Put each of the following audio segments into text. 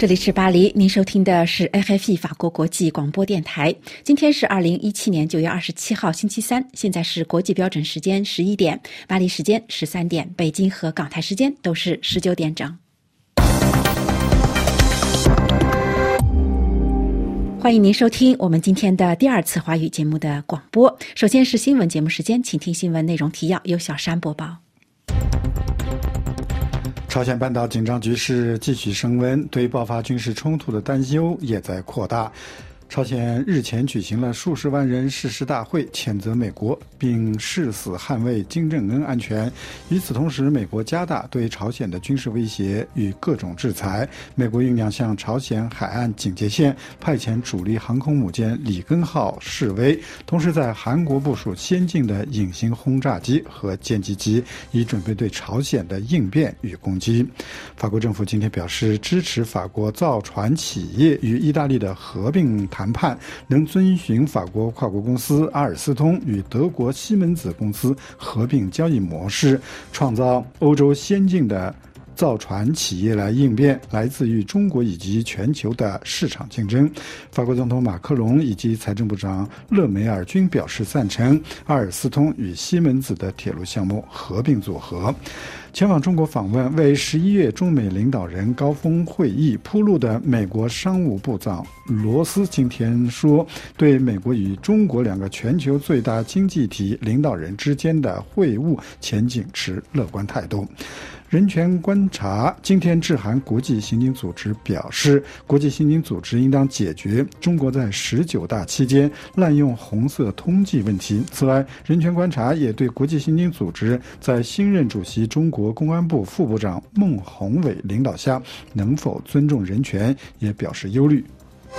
这里是巴黎，您收听的是 RFI 法国国际广播电台。今天是2017年9月27号星期三，现在是国际标准时间11点，巴黎时间13点，北京和港台时间都是19点整。欢迎您收听我们今天的第二次华语节目的广播。首先是新闻节目时间，请听新闻内容提要，由小山播报。 朝鲜半岛紧张局势继续升温，对爆发军事冲突的担忧也在扩大。朝鲜日前举行了数十万人誓师大会，谴责美国，并誓死捍卫金正恩安全。与此同时，美国加大对朝鲜的军事威胁与各种制裁。美国酝酿向朝鲜海岸警戒线派遣主力航空母舰里根号示威，同时在韩国部署先进的隐形轰炸机和歼击机，以准备对朝鲜的应变与攻击。法国政府今天表示，支持法国造船企业与意大利的合并谈判能遵循法国跨国公司阿尔斯通与德国西门子公司合并交易模式，创造欧洲先进的造船企业来应变来自于中国以及全球的市场竞争。法国总统马克龙以及财政部长勒梅尔均表示赞成阿尔斯通与西门子的铁路项目合并组合。前往中国访问，为11月中美领导人高峰会议铺路的美国商务部长罗斯今天说，对美国与中国两个全球最大经济体领导人之间的会晤前景持乐观态度。人权观察今天致函国际刑警组织，表示国际刑警组织应当解决中国在19大期间滥用红色通缉问题。此外，人权观察也对国际刑警组织在新任主席中国公安部副部长孟宏伟领导下能否尊重人权也表示忧虑。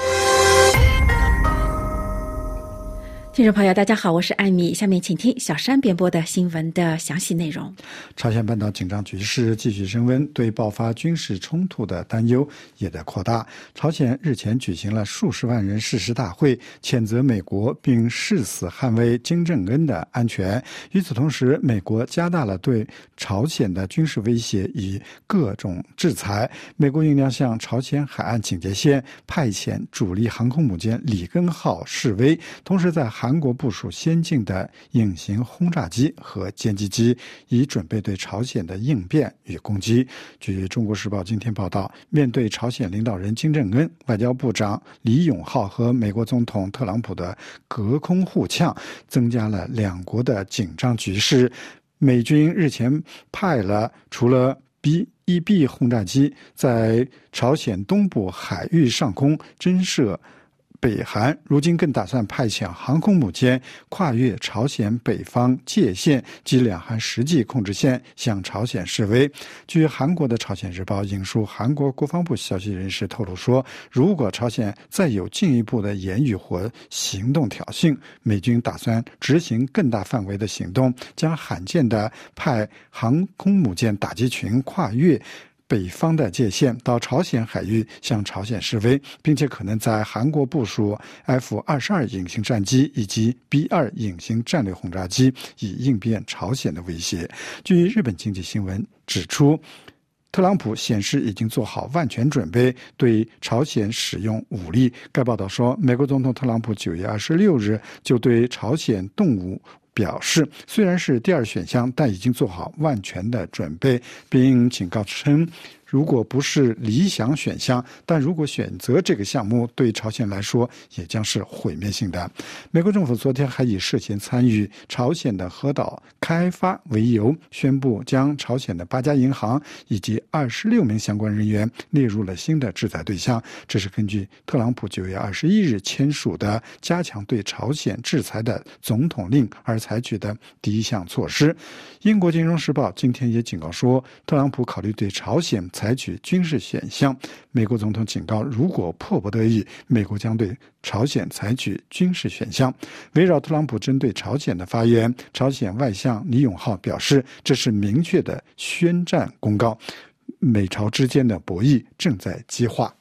听众朋友大家好，我是艾米，下面请听小山编播的新闻的详细内容。 朝鲜半岛紧张局势继续升温，对爆发军事冲突的担忧也在扩大。朝鲜日前举行了数十万人誓师大会，谴责美国，并誓死捍卫金正恩的安全。与此同时，美国加大了对朝鲜的军事威胁与各种制裁。美国酝酿向朝鲜海岸警戒线派遣主力航空母舰里根号示威，同时在韩国部署先进的隐形轰炸机和歼击机，以准备对朝鲜的应变与攻击。据中国时报今天报道，面对朝鲜领导人金正恩、外交部长李永浩和美国总统特朗普的隔空互呛，增加了两国的紧张局势。美军日前派了除了 B-1B 轰炸机在朝鲜东部海域上空侦射北韩，如今更打算派遣航空母舰跨越朝鲜北方界限及两韩实际控制线向朝鲜示威。据韩国的朝鲜日报引述韩国国防部消息人士透露说，如果朝鲜再有进一步的言语或行动挑衅，美军打算执行更大范围的行动，将罕见的派航空母舰打击群跨越北方的界限到朝鲜海域向朝鲜示威，并且可能在韩国部署 F-22 隐形战机以及 B-2 隐形战略轰炸机，以应变朝鲜的威胁。据日本经济新闻指出，特朗普显示已经做好万全准备对朝鲜使用武力。该报道说，美国总统特朗普9月26日就对朝鲜动武表示，虽然是第二选项，但已经做好万全的准备，并警告称，如果不是理想选项，但如果选择这个项目，对朝鲜来说也将是毁灭性的。美国政府昨天还以涉嫌参与朝鲜的核岛开发为由，宣布将朝鲜的8家银行以及26名相关人员列入了新的制裁对象。这是根据特朗普9月21日签署的加强对朝鲜制裁的总统令而采取的第一项措施。英国金融时报今天也警告说，特朗普考虑对朝鲜采取军事选项。美国总统警告，如果迫不得已，美国将对朝鲜采取军事选项。围绕特朗普针对朝鲜的发言，朝鲜外相李永浩表示，这是明确的宣战公告，美朝之间的博弈正在激化。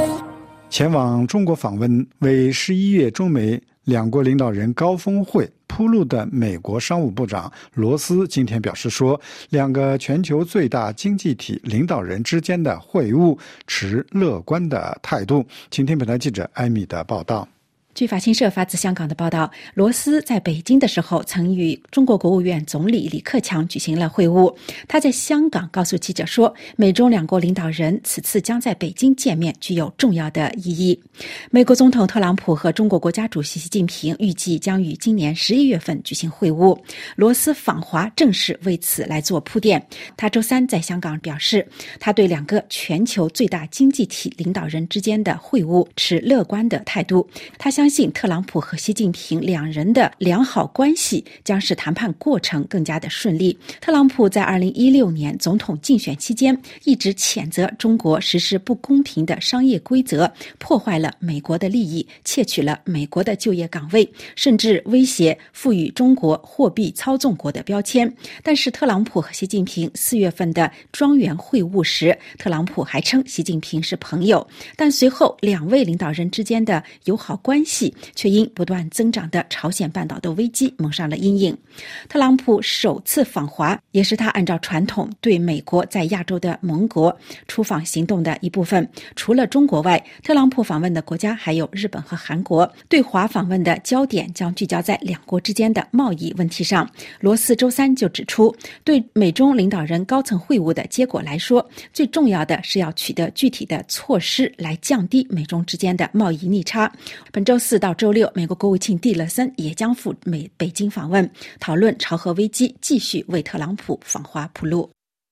前往中国访问，为11月中美两国领导人高峰会铺路的美国商务部长罗斯今天表示说，两个全球最大经济体领导人之间的会晤持乐观的态度。请听本台记者艾米的报道。 据法新社发自香港的报道，罗斯在北京的时候曾与中国国务院总理李克强举行了会晤。他在香港告诉记者说，美中两国领导人此次将在北京见面，具有重要的意义。美国总统特朗普和中国国家主席习近平预计将于今年11月份举行会晤，罗斯访华正是为此来做铺垫。他周三在香港表示，他对两个全球最大经济体领导人之间的会晤持乐观的态度。他相信特朗普和习近平两人的良好关系将使谈判过程更加的顺利。特朗普在2016年总统竞选期间一直谴责中国实施不公平的商业规则，破坏了美国的利益，窃取了美国的就业岗位，甚至威胁赋予中国货币操纵国的标签。但是特朗普和习近平4月份的庄园会晤时，特朗普还称习近平是朋友，但随后两位领导人之间的友好关系却因不断增长的朝鲜半岛的危机蒙上了阴影。特朗普首次访华，也是他按照传统对美国在亚洲的盟国出访行动的一部分。除了中国外，特朗普访问的国家还有日本和韩国。对华访问的焦点将聚焦在两国之间的贸易问题上。罗斯周三就指出，对美中领导人高层会晤的结果来说，最重要的是要取得具体的措施来降低美中之间的贸易逆差。本周4到周6，美国国务卿蒂勒森也将赴北京访问，讨论朝核危机，继续为特朗普访华铺路。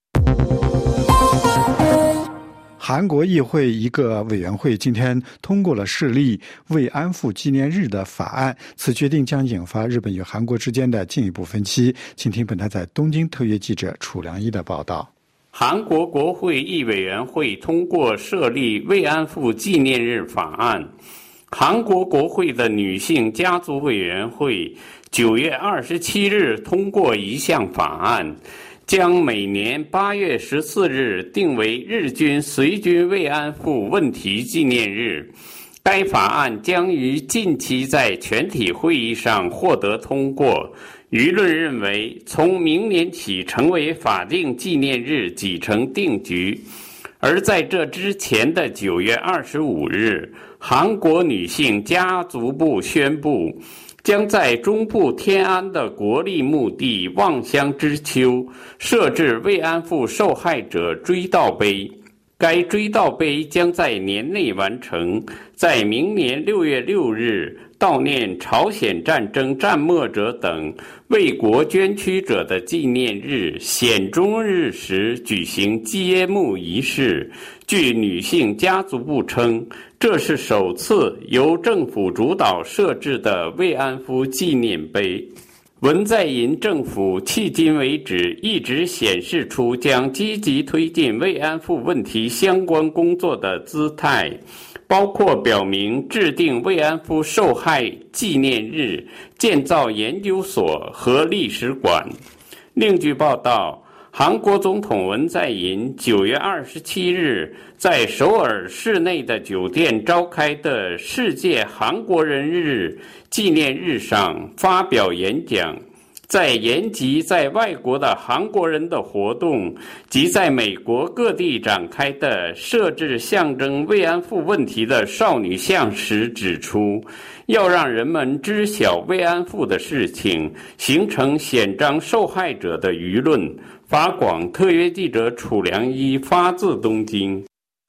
韩国议会一个委员会今天通过了设立慰安妇纪念日的法案，此决定将引发日本与韩国之间的进一步分歧。请听本台在东京特约记者楚良一的报道。 韩国国会议委员会通过设立慰安妇纪念日法案。韩国国会的女性家族委员会9月27日通过一项法案，将每年8月14日定为日军随军慰安妇问题纪念日。该法案将于近期在全体会议上获得通过。舆论认为，从明年起成为法定纪念日已成定局。而在这之前的9月25日，韩国女性家族部宣布，将在中部天安的国立墓地望乡之丘设置慰安妇受害者追悼碑。该追悼碑将在年内完成，在明年6月6日悼念朝鲜战争战没者等为国捐躯者的纪念日显忠日时举行揭幕仪式。据女性家族部称，这是首次由政府主导设置的慰安妇纪念碑。文在寅政府迄今为止一直显示出将积极推进慰安妇问题相关工作的姿态，包括表明制定慰安妇受害纪念日、建造研究所和历史馆。另据报道，韩国总统文在寅9月27日在首尔市内的酒店召开的世界韩国人日纪念日上发表演讲，在延及在外国的韩国人的活动及在美国各地展开的设置象征慰安妇问题的少女像时指出，要让人们知晓慰安妇的事情，形成显彰受害者的舆论。法广特约记者楚良一发自东京。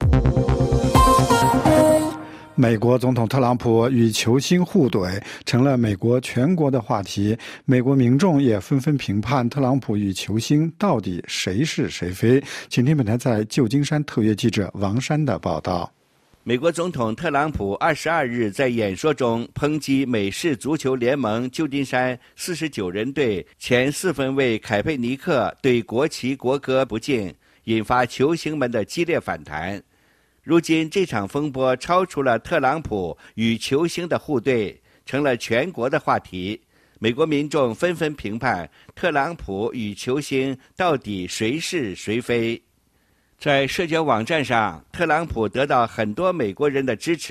美国总统特朗普与球星互怼成了美国全国的话题，美国民众也纷纷评判特朗普与球星到底谁是谁非。请听本台在旧金山特约记者王山的报道。 美国总统特朗普22日在演说中抨击美式足球联盟旧金山49人队前4分卫凯佩尼克对国旗国歌不敬，引发球星们的激烈反弹。如今这场风波超出了特朗普与球星的互怼，成了全国的话题。美国民众纷纷评判特朗普与球星到底谁是谁非。在社交网站上，特朗普得到很多美国人的支持，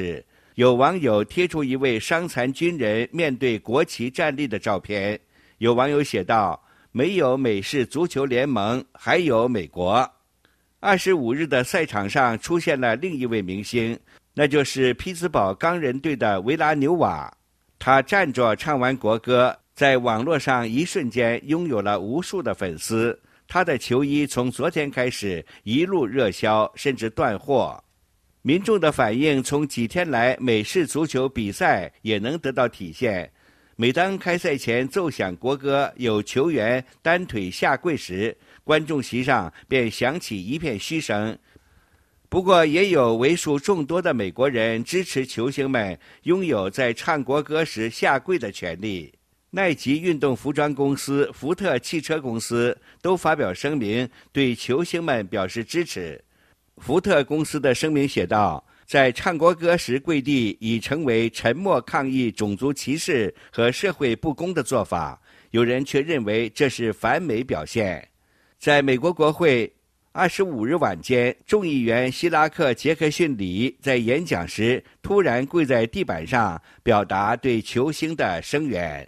有网友贴出一位伤残军人面对国旗站立的照片，有网友写道：没有美式足球联盟，还有美国。25日的赛场上出现了另一位明星，那就是匹兹堡钢人队的维拉纽瓦。他站着唱完国歌，在网络上一瞬间拥有了无数的粉丝。他的球衣从昨天开始一路热销，甚至断货。民众的反应从几天来美式足球比赛也能得到体现。每当开赛前奏响国歌，有球员单腿下跪时，观众席上便响起一片嘘声。不过也有为数众多的美国人支持球星们拥有在唱国歌时下跪的权利。耐吉运动服装公司、福特汽车公司都发表声明，对球星们表示支持。福特公司的声明写道：在唱国歌时跪地已成为沉默抗议种族歧视和社会不公的做法，有人却认为这是反美表现。在美国国会25日晚间，众议员希拉克·杰克逊里在演讲时突然跪在地板上，表达对球星的声援。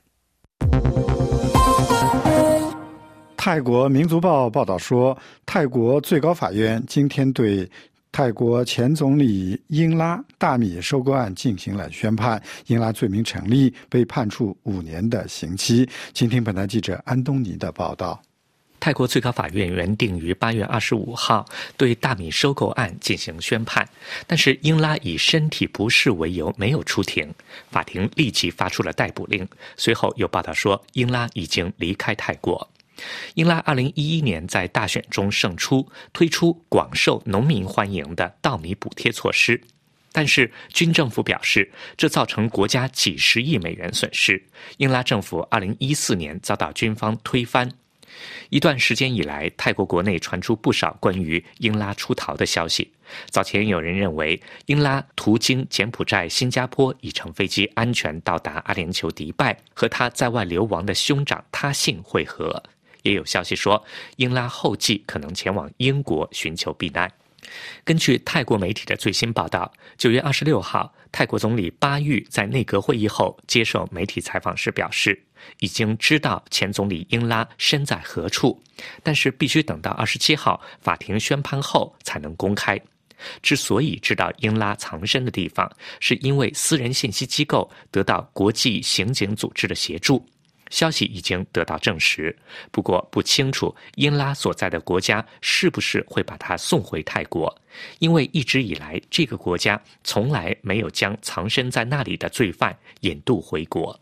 泰国民族报报道说，泰国最高法院今天对泰国前总理英拉大米收购案进行了宣判，英拉罪名成立，被判处5年的刑期。请听本台记者安东尼的报道。 泰国最高法院原定于8月25号对大米收购案进行宣判，但是英拉以身体不适为由没有出庭，法庭立即发出了逮捕令。随后有报道说，英拉已经离开泰国。英拉2011年在大选中胜出，推出广受农民欢迎的稻米补贴措施，但是军政府表示，这造成国家几十亿美元损失。英拉政府2014年遭到军方推翻。一段时间以来，泰国国内传出不少关于英拉出逃的消息。早前有人认为，英拉途经柬埔寨、新加坡，已乘飞机安全到达阿联酋迪拜，和他在外流亡的兄长他信会合。也有消息说，英拉后继可能前往英国寻求避难。根据泰国媒体的最新报道，9月26号，泰国总理巴育在内阁会议后接受媒体采访时表示，已经知道前总理英拉身在何处，但是必须等到27号法庭宣判后才能公开。之所以知道英拉藏身的地方，是因为私人信息机构得到国际刑警组织的协助。消息已经得到证实，不过不清楚英拉所在的国家是不是会把他送回泰国，因为一直以来这个国家从来没有将藏身在那里的罪犯引渡回国。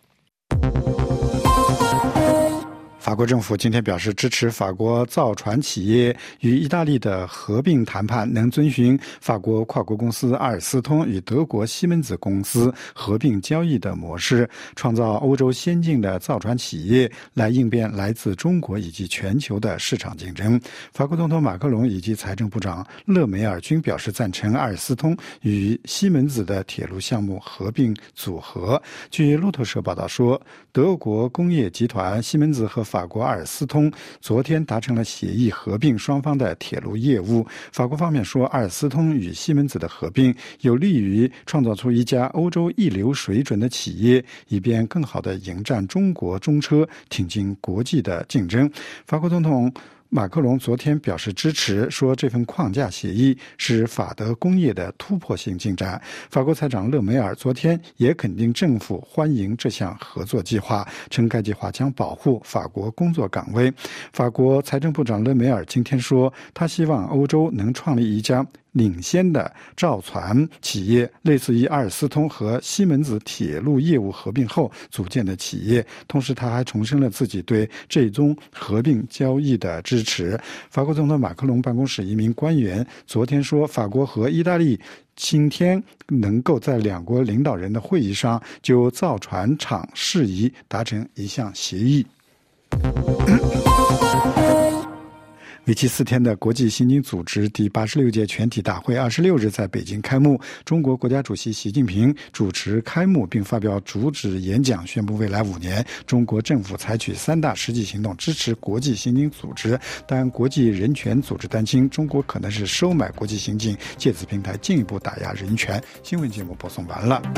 法国政府今天表示支持法国造船企业与意大利的合并谈判能遵循法国跨国公司阿尔斯通与德国西门子公司合并交易的模式，创造欧洲先进的造船企业来应变来自中国以及全球的市场竞争。法国总统马克龙以及财政部长勒梅尔均表示赞成阿尔斯通与西门子的铁路项目合并组合。据路透社报道说，德国工业集团西门子和法国阿尔斯通昨天达成了协议，合并双方的铁路业务。法国方面说，阿尔斯通与西门子的合并有利于创造出一家欧洲一流水准的企业，以便更好地迎战中国中车，挺进国际的竞争。法国总统马克龙昨天表示支持，说这份框架协议是法德工业的突破性进展。法国财长勒梅尔昨天也肯定政府欢迎这项合作计划，称该计划将保护法国工作岗位。法国财政部长勒梅尔今天说，他希望欧洲能创立一家领先的造船企业，类似于阿尔斯通和西门子铁路业务合并后组建的企业。同时他还重申了自己对这宗合并交易的支持。法国总统马克龙办公室一名官员昨天说，法国和意大利今天能够在两国领导人的会议上就造船厂事宜达成一项协议。 为期4天的国际刑警组织第86届全体大会26日在北京开幕，中国国家主席习近平主持开幕并发表主旨演讲，宣布未来5年中国政府采取3大实际行动支持国际刑警组织，但国际人权组织担心中国可能是收买国际刑警，借此平台进一步打压人权。新闻节目播送完了。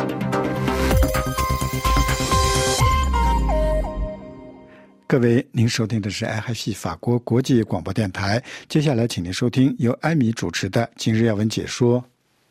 各位，您收听的是 RFI 法国国际广播电台，接下来请您收听由艾米主持的今日要闻解说。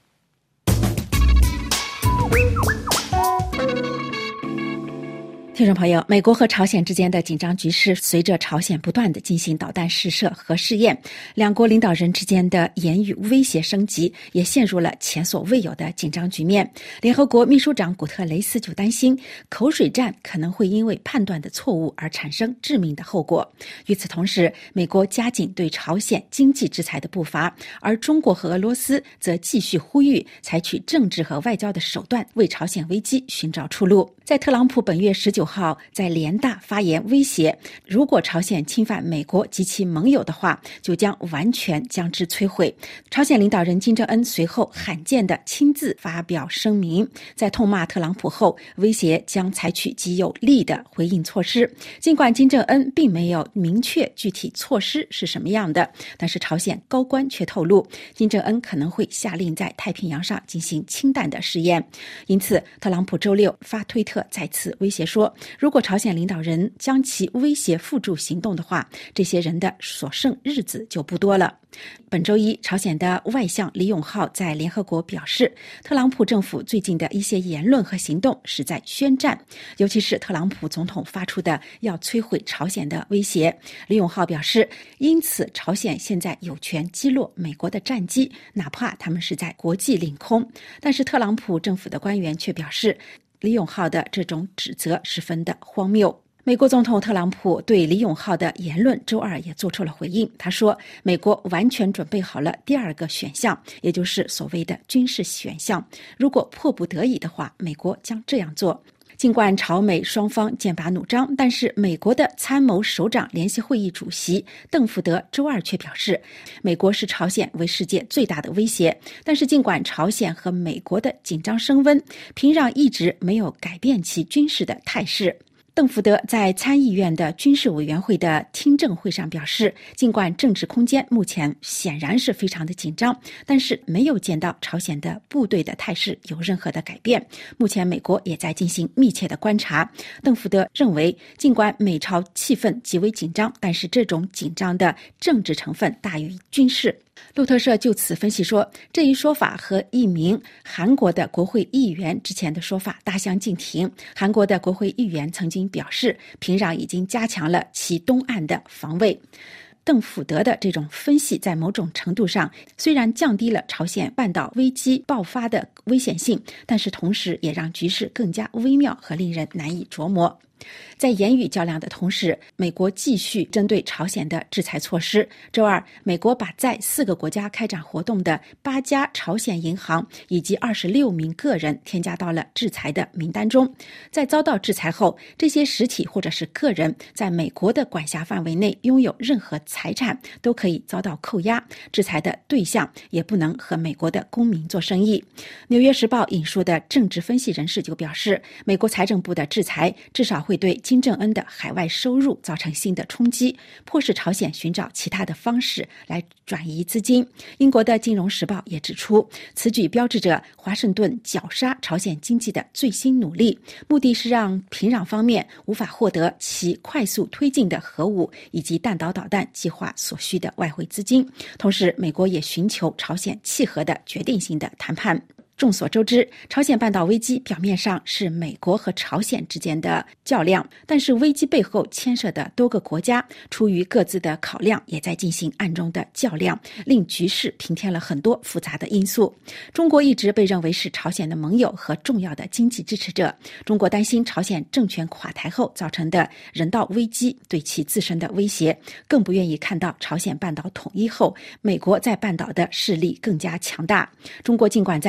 听众朋友，美国和朝鲜之间的紧张局势随着朝鲜不断地进行导弹试射和试验，两国领导人之间的言语威胁升级，也陷入了前所未有的紧张局面。联合国秘书长古特雷斯就担心口水战可能会因为判断的错误而产生致命的后果。与此同时，美国加紧对朝鲜经济制裁的步伐，而中国和俄罗斯则继续呼吁采取政治和外交的手段为朝鲜危机寻找出路。在特朗普本月19号在联大发言威胁，如果朝鲜侵犯美国及其盟友的话，就将完全将之摧毁。朝鲜领导人金正恩随后罕见地亲自发表声明，在痛骂特朗普后，威胁将采取极有力的回应措施。尽管金正恩并没有明确具体措施是什么样的，但是朝鲜高官却透露，金正恩可能会下令在太平洋上进行氢弹的试验。因此，特朗普周六发推特再次威胁说，如果朝鲜领导人将其威胁付诸行动的话，这些人的所剩日子就不多了。本周一，朝鲜的外相李永浩在联合国表示，特朗普政府最近的一些言论和行动是在宣战，尤其是特朗普总统发出的要摧毁朝鲜的威胁。李永浩表示，因此朝鲜现在有权击落美国的战机，哪怕他们是在国际领空。但是特朗普政府的官员却表示，李永浩的这种指责十分的荒谬。美国总统特朗普对李永浩的言论周二也做出了回应，他说，美国完全准备好了第二个选项，也就是所谓的军事选项，如果迫不得已的话，美国将这样做。尽管朝美双方剑拔弩张，但是美国的参谋首长联席会议主席邓福德周二却表示，美国视朝鲜为世界最大的威胁。但是尽管朝鲜和美国的紧张升温，平壤一直没有改变其军事的态势。邓福德在参议院的军事委员会的听证会上表示，尽管政治空间目前显然是非常的紧张，但是没有见到朝鲜的部队的态势有任何的改变。目前美国也在进行密切的观察。邓福德认为，尽管美朝气氛极为紧张，但是这种紧张的政治成分大于军事。路透社就此分析说，这一说法和一名韩国的国会议员之前的说法大相径庭。韩国的国会议员曾经表示，平壤已经加强了其东岸的防卫。邓福德的这种分析在某种程度上虽然降低了朝鲜半岛危机爆发的危险性，但是同时也让局势更加微妙和令人难以琢磨。在言语较量的同时，美国继续针对朝鲜的制裁措施。周二，美国把在4个国家开展活动的8家朝鲜银行以及26名个人添加到了制裁的名单中。在遭到制裁后，这些实体或者是个人在美国的管辖范围内拥有任何财产都可以遭到扣押，制裁的对象也不能和美国的公民做生意。纽约时报引述的政治分析人士就表示，美国财政部的制裁至少会对金正恩的海外收入造成新的冲击，迫使朝鲜寻找其他的方式来转移资金。英国的金融时报也指出，此举标志着华盛顿绞杀朝鲜经济的最新努力，目的是让平壤方面无法获得其快速推进的核武以及弹道导弹计划所需的外汇资金。同时，美国也寻求朝鲜契合的决定性的谈判。众所周知，朝鲜半岛危机表面上是美国和朝鲜之间的较量，但是危机背后牵涉的多个国家出于各自的考量，也在进行暗中的较量，令局势平添了很多复杂的因素。中国一直被认为是朝鲜的盟友和重要的经济支持者。中国担心朝鲜政权垮台后造成的人道危机对其自身的威胁，更不愿意看到朝鲜半岛统一后，美国在半岛的势力更加强大。中国尽管在联合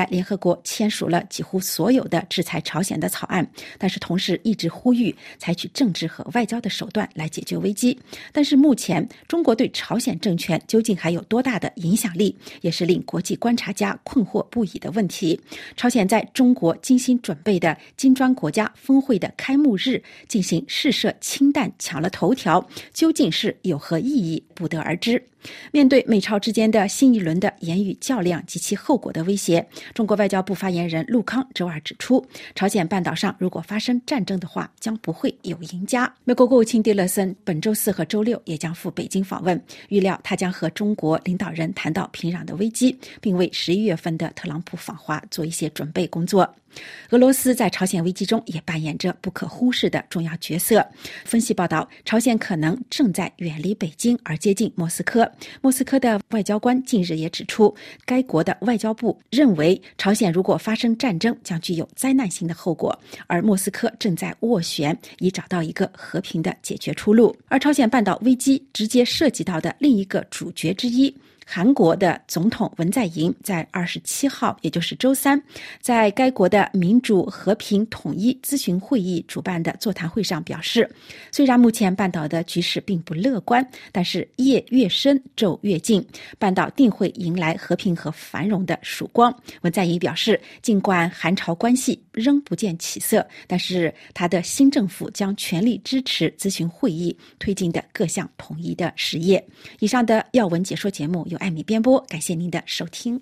国签署了几乎所有的制裁朝鲜的草案，但是同时一直呼吁采取政治和外交的手段来解决危机。但是目前中国对朝鲜政权究竟还有多大的影响力，也是令国际观察家困惑不已的问题。朝鲜在中国精心准备的金砖国家峰会的开幕日进行试射氢弹抢了头条，究竟是有何意义，不得而知。面对美朝之间的新一轮的言语较量及其后果的威胁，中国外交部发言人陆康周二指出，朝鲜半岛上如果发生战争的话，将不会有赢家。美国国务卿蒂勒森本周四和周六也将赴北京访问，预料他将和中国领导人谈到平壤的危机，并为11月份的特朗普访华做一些准备工作。俄罗斯在朝鲜危机中也扮演着不可忽视的重要角色。分析报道，朝鲜可能正在远离北京而接近莫斯科。莫斯科的外交官近日也指出，该国的外交部认为朝鲜如果发生战争将具有灾难性的后果，而莫斯科正在斡旋以找到一个和平的解决出路。而朝鲜半岛危机直接涉及到的另一个主角之一，韩国的总统文在寅在27号，也就是周三，在该国的民主和平统一咨询会议主办的座谈会上表示，虽然目前半岛的局势并不乐观，但是夜越深昼越近，半岛定会迎来和平和繁荣的曙光。文在寅表示，尽管韩朝关系仍不见起色，但是他的新政府将全力支持咨询会议推进的各项统一的事业。以上的要闻解说节目由艾米编播，感谢您的收听。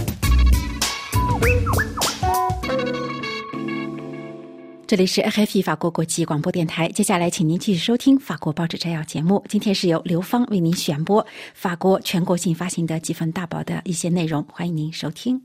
这里是 RFI 法国国际广播电台，接下来请您继续收听法国报纸摘要节目。今天是由刘芳为您选播法国全国性发行的几份大报的一些内容，欢迎您收听。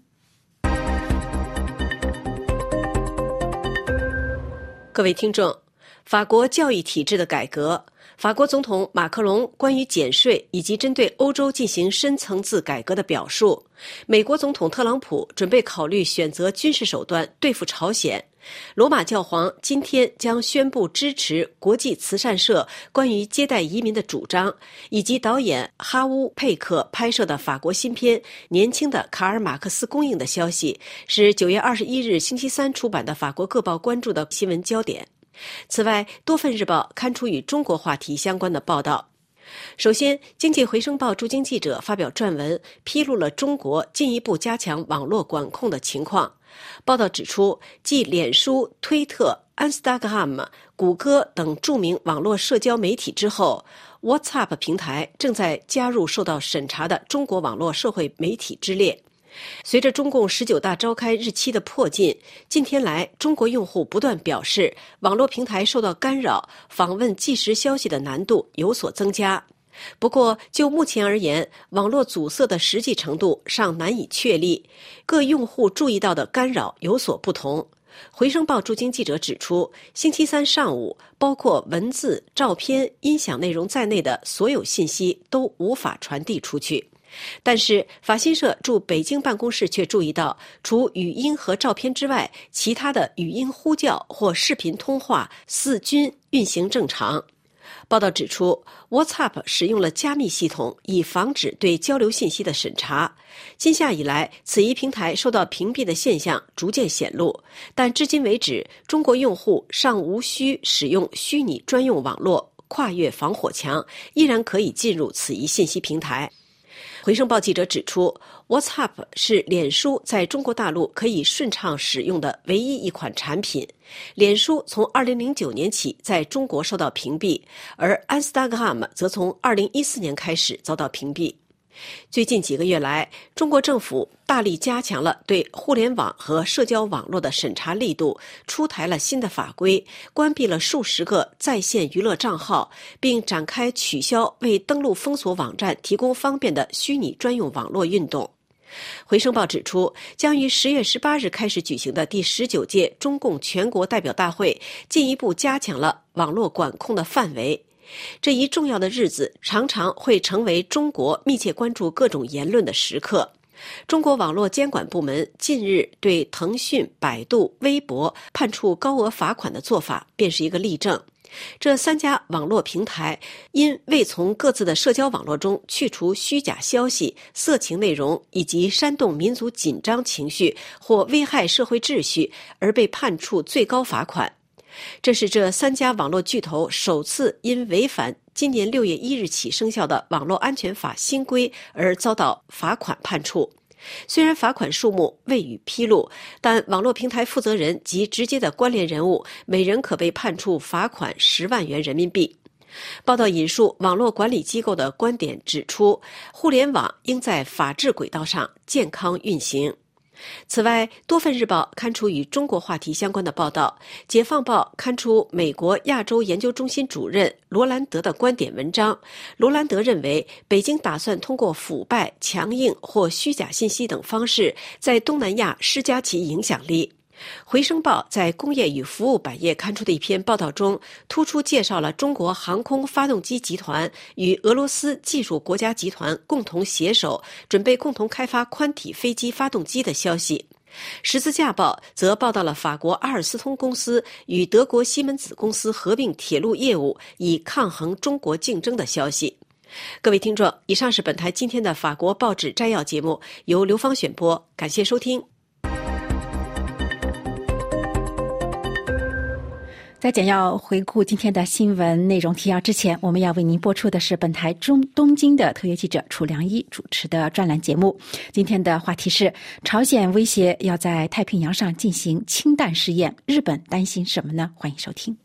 各位听众，法国教育体制的改革，法国总统马克龙关于减税以及针对欧洲进行深层次改革的表述，美国总统特朗普准备考虑选择军事手段对付朝鲜，罗马教皇今天将宣布支持国际慈善社关于接待移民的主张，以及导演哈乌佩克拍摄的法国新片《年轻的卡尔马克思》公映的消息，是9月21日星期三出版的法国各报关注的新闻焦点。此外，多份日报刊出与中国话题相关的报道。首先，经济回声报驻京记者发表撰文，披露了中国进一步加强网络管控的情况。报道指出，继脸书、推特、Instagram、谷歌等著名网络社交媒体之后， WhatsApp 平台正在加入受到审查的中国网络社会媒体之列。随着中共19大召开日期的迫近，近天来中国用户不断表示网络平台受到干扰，访问即时消息的难度有所增加。不过就目前而言，网络阻塞的实际程度尚难以确立，各用户注意到的干扰有所不同。回声报驻京记者指出，星期三上午，包括文字、照片、音响内容在内的所有信息都无法传递出去。但是法新社驻北京办公室却注意到，除语音和照片之外，其他的语音呼叫或视频通话似均运行正常。报道指出， WhatsApp 使用了加密系统，以防止对交流信息的审查。今夏以来，此一平台受到屏蔽的现象逐渐显露，但至今为止，中国用户尚无需使用虚拟专用网络，跨越防火墙，依然可以进入此一信息平台。回声报记者指出， WhatsApp 是脸书在中国大陆可以顺畅使用的唯一一款产品。脸书从2009年起在中国受到屏蔽，而 Instagram 则从2014年开始遭到屏蔽。最近几个月来，中国政府大力加强了对互联网和社交网络的审查力度，出台了新的法规，关闭了数十个在线娱乐账号，并展开取消为登录封锁网站提供方便的虚拟专用网络运动。回声报指出，将于10月18日开始举行的第19届中共全国代表大会进一步加强了网络管控的范围。这一重要的日子常常会成为中国密切关注各种言论的时刻。中国网络监管部门近日对腾讯、百度、微博判处高额罚款的做法便是一个例证。 这3家网络平台因未从各自的社交网络中去除虚假消息、色情内容以及煽动民族紧张情绪或危害社会秩序而被判处最高罚款。这是这3家网络巨头首次因违反今年6月1日起生效的网络安全法新规而遭到罚款判处。虽然罚款数目未予披露，但网络平台负责人及直接的关联人物每人可被判处罚款10万元人民币。报道引述网络管理机构的观点指出，互联网应在法治轨道上健康运行。此外，多份日报刊出与中国话题相关的报道，解放报刊出美国亚洲研究中心主任罗兰德的观点文章。罗兰德认为，北京打算通过腐败、强硬或虚假信息等方式，在东南亚施加其影响力。回声报在工业与服务版页刊出的一篇报道中，突出介绍了中国航空发动机集团与俄罗斯技术国家集团共同携手，准备共同开发宽体飞机发动机的消息。十字架报则报道了法国阿尔斯通公司与德国西门子公司合并铁路业务，以抗衡中国竞争的消息。各位听众，以上是本台今天的法国报纸摘要节目，由刘芳选播，感谢收听。 在简要回顾今天的新闻内容提要之前，我们要为您播出的是本台东京的特约记者楚良一主持的专栏节目。今天的话题是朝鲜威胁要在太平洋上进行氢弹试验，日本担心什么呢？欢迎收听。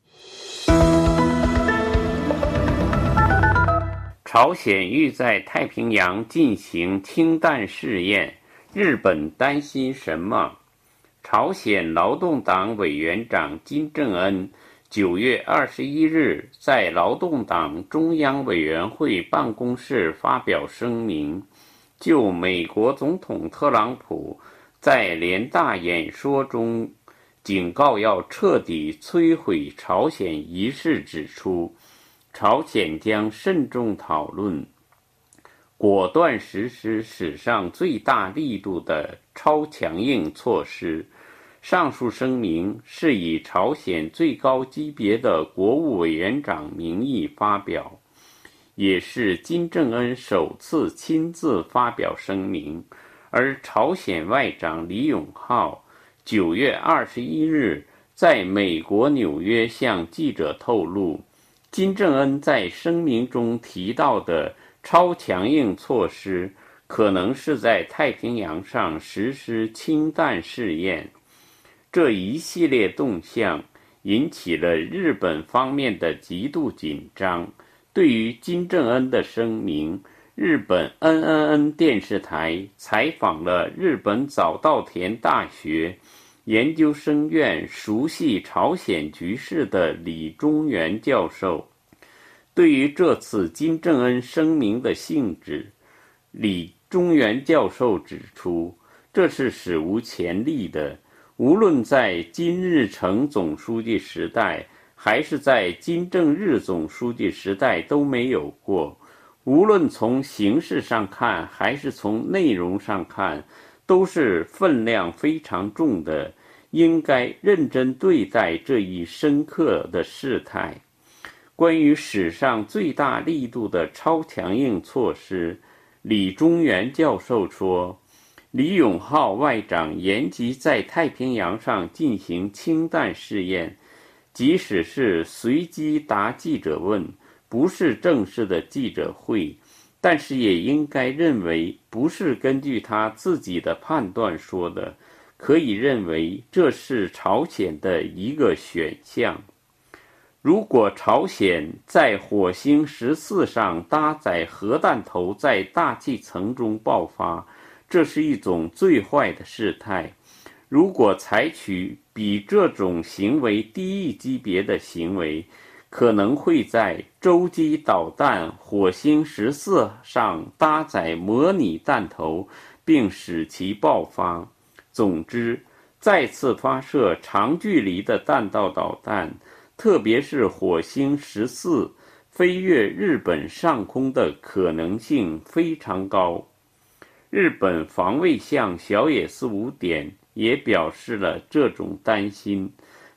朝鲜欲在太平洋进行氢弹试验，日本担心什么？朝鲜劳动党委员长金正恩9月21日在劳动党中央委员会办公室发表声明，就美国总统特朗普在联大演说中警告要彻底摧毁朝鲜一事指出，朝鲜将慎重讨论，果断实施史上最大力度的超强硬措施。上述声明是以朝鲜最高级别的国务委员长名义发表，也是金正恩首次亲自发表声明。而朝鲜外长李永浩9月21日在美国纽约向记者透露，金正恩在声明中提到的超强硬措施可能是在太平洋上实施氢弹试验。这一系列动向引起了日本方面的极度紧张。对于金正恩的声明，日本 NNN 电视台采访了日本早稻田大学研究生院熟悉朝鲜局势的李中原教授。对于这次金正恩声明的性质，李中原教授指出，这是史无前例的，无论在金日成总书记时代还是在金正日总书记时代都没有过。无论从形式上看还是从内容上看，都是分量非常重的，应该认真对待这一深刻的事态。关于史上最大力度的超强硬措施，李中原教授说，李永浩外长延及在太平洋上进行氢弹试验，即使是随机答记者问，不是正式的记者会，但是也应该认为不是根据他自己的判断说的，可以认为这是朝鲜的一个选项。如果朝鲜在火星14上搭载核弹头在大气层中爆发，这是一种最坏的事态。如果采取比这种行为低一级别的行为，可能会在洲际导弹火星14上搭载模拟弹头，并使其爆发。总之，再次发射长距离的弹道导弹，特别是火星14飞越日本上空的可能性非常高。日本防卫相小野寺五典也表示了这种担心。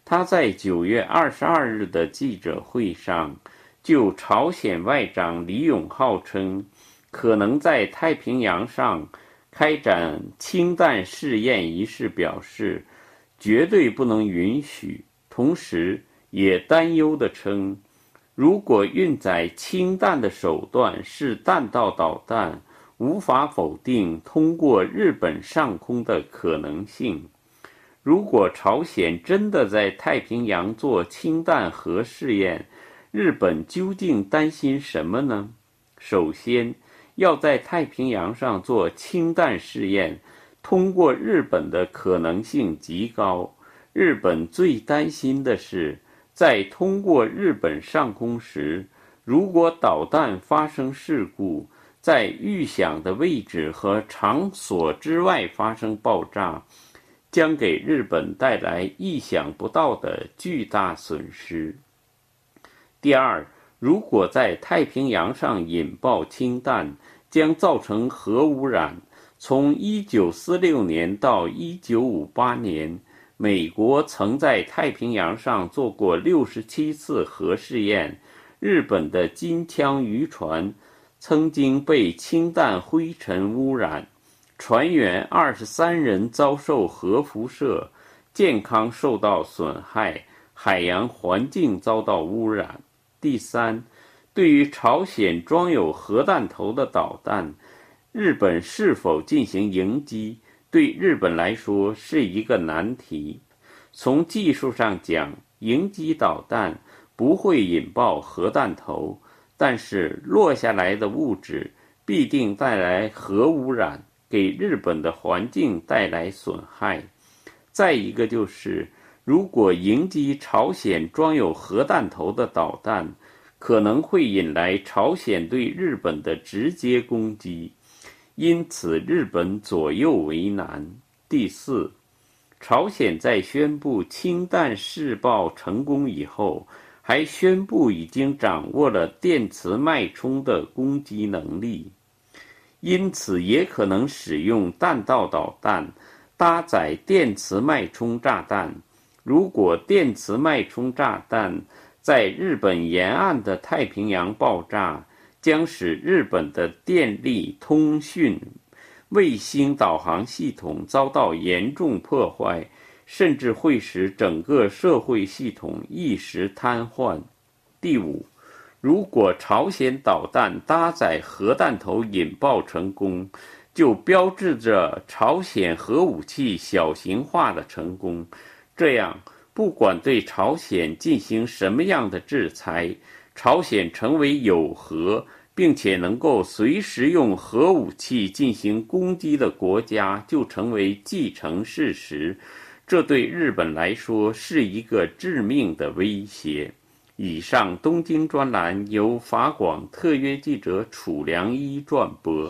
他在9月22日的记者会上，就朝鲜外长李永浩称可能在太平洋上开展氢弹试验一事表示，绝对不能允许，同时也担忧地称，如果运载氢弹的手段是弹道导弹，无法否定通过日本上空的可能性。如果朝鲜真的在太平洋做氢弹核试验，日本究竟担心什么呢？首先，要在太平洋上做氢弹试验，通过日本的可能性极高。日本最担心的是，在通过日本上空时，如果导弹发生事故，在预想的位置和场所之外发生爆炸，将给日本带来意想不到的巨大损失。第二，如果在太平洋上引爆氢弹，将造成核污染。从1946年到1958年，美国曾在太平洋上做过67次核试验，日本的金枪渔船曾经被氢弹灰尘污染，船员23人遭受核辐射，健康受到损害，海洋环境遭到污染。第三，对于朝鲜装有核弹头的导弹，日本是否进行迎击，对日本来说是一个难题。从技术上讲，迎击导弹不会引爆核弹头，但是落下来的物质必定带来核污染，给日本的环境带来损害。再一个就是，如果迎击朝鲜装有核弹头的导弹，可能会引来朝鲜对日本的直接攻击，因此日本左右为难。第四，朝鲜在宣布氢弹试爆成功以后，还宣布已经掌握了电磁脉冲的攻击能力，因此也可能使用弹道导弹搭载电磁脉冲炸弹。如果电磁脉冲炸弹在日本沿岸的太平洋爆炸，将使日本的电力、通讯、卫星导航系统遭到严重破坏，甚至会使整个社会系统一时瘫痪。第五，如果朝鲜导弹搭载核弹头引爆成功，就标志着朝鲜核武器小型化的成功。这样，不管对朝鲜进行什么样的制裁，朝鲜成为有核并且能够随时用核武器进行攻击的国家，就成为既成事实。这对日本来说是一个致命的威胁。以上东京专栏由法广特约记者楚良一转播。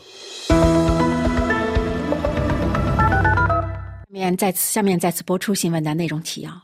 下面再次播出新闻的内容提要。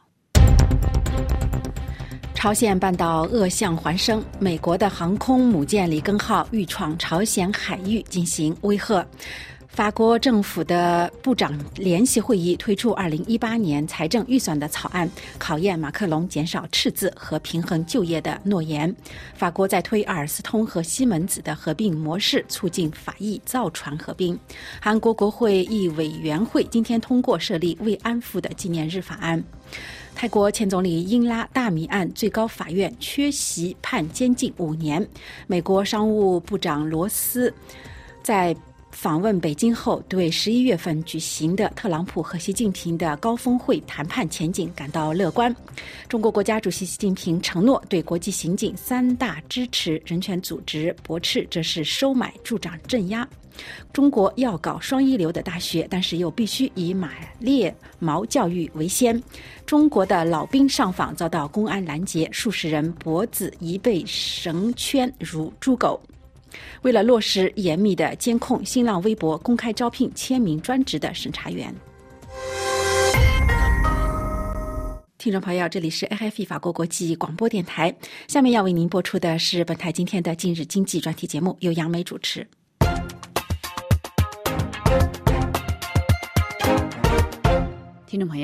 朝鲜半岛恶象环生，美国的航空母舰里根号欲闯朝鲜海域进行威吓。法国政府的部长联席会议推出2018年财政预算的草案，考验马克龙减少赤字和平衡就业的诺言。法国在推阿尔斯通和西门子的合并模式，促进法意造船合并。韩国国会议委员会今天通过设立慰安妇的纪念日法案。泰国前总理英拉大米案最高法院缺席判监禁5年。美国商务部长罗斯在访问北京后，对11月份举行的特朗普和习近平的高峰会谈判前景感到乐观。中国国家主席习近平承诺对国际刑警3大支持人权组织驳斥这是收买助长镇压。中国要搞双一流的大学，但是又必须以马列毛教育为先。中国的老兵上访遭到公安拦截，数十人脖子已被绳圈如猪狗。为了落实严密的监控，新浪微博公开招聘签名专职的审查员。听众朋友，这里是 RFI 法国国际广播电台，下面要为您播出的是本台今天的今日经济专题节目，由杨梅主持。 听众朋友，